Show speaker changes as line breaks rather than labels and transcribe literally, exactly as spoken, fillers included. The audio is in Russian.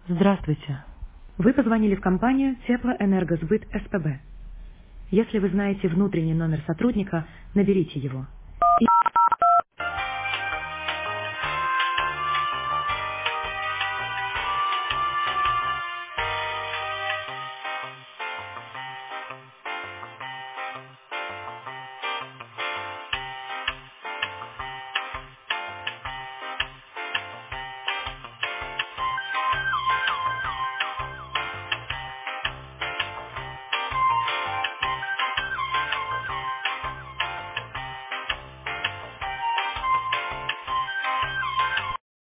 Здравствуйте. Вы позвонили в компанию Теплоэнергосбыт СПБ. Если вы знаете внутренний номер сотрудника, наберите его. И